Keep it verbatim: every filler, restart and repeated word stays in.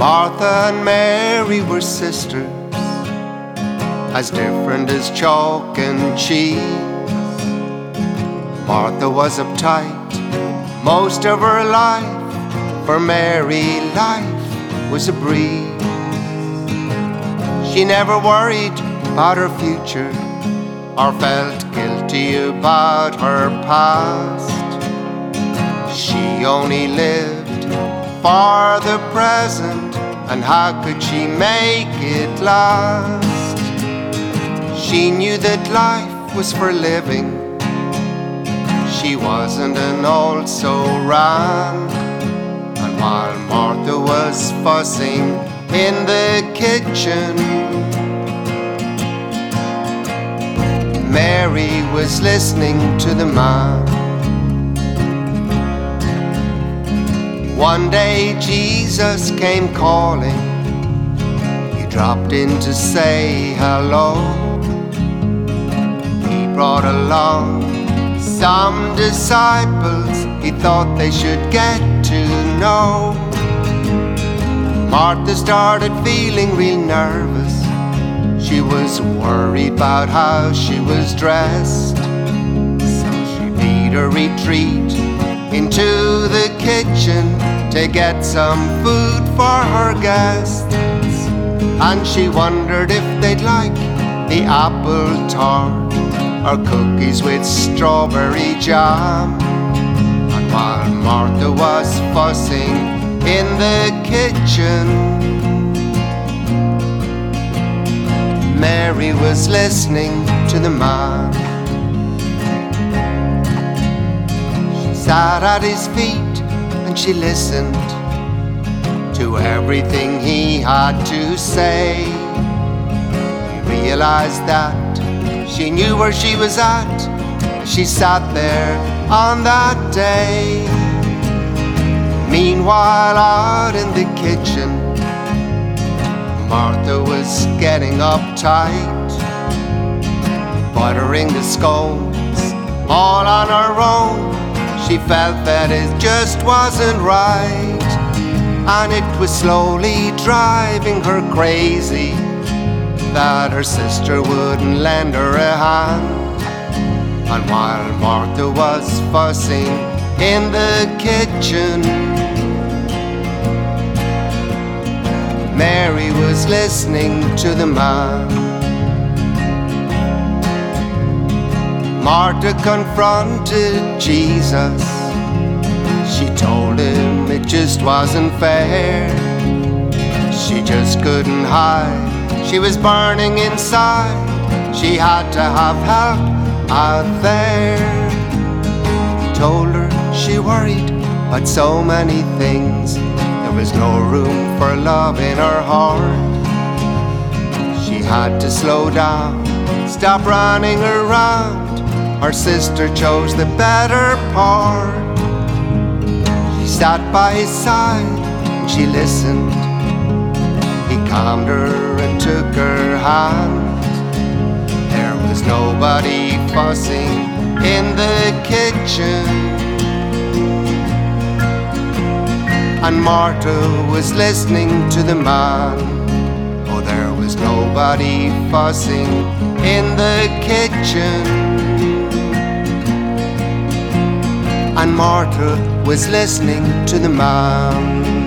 Martha and Mary were sisters, as different as chalk and cheese. Martha was uptight most of her life. For Mary, life was a breeze. She never worried about her future or felt guilty about her past. She only lived for the present, and how could she make it last? She knew that life was for living. She wasn't an old soul ran. And while Martha was fussing in the kitchen, Mary was listening to the man. One day Jesus came calling. He dropped in to say hello. He brought along some disciples he thought they should get to know. Martha started feeling real nervous. She was worried about how she was dressed. So she made a retreat into the kitchen to get some food for her guests. And she wondered if they'd like the apple tart or cookies with strawberry jam. And while Martha was fussing in the kitchen, Mary was listening to the man. She sat at his feet and she listened to everything he had to say. He realized that she knew where she was at. She sat there on that day. Meanwhile, out in the kitchen, Martha was getting uptight, buttering the scones all on her own. She felt that it just wasn't right, and it was slowly driving her crazy that her sister wouldn't lend her a hand. And while Martha was fussing in the kitchen, Mary was listening to the man. Martha confronted Jesus. She told him it just wasn't fair. She just couldn't hide. She was burning inside. She had to have help out there. He told her she worried about so many things. There was no room for love in her heart. She had to slow down, stop running around. Her sister chose the better part. She sat by his side and she listened. He calmed her and took her hand. There was nobody fussing in the kitchen, and Martha was listening to the man. Oh, there was nobody fussing in the kitchen, and Martha was listening to the man.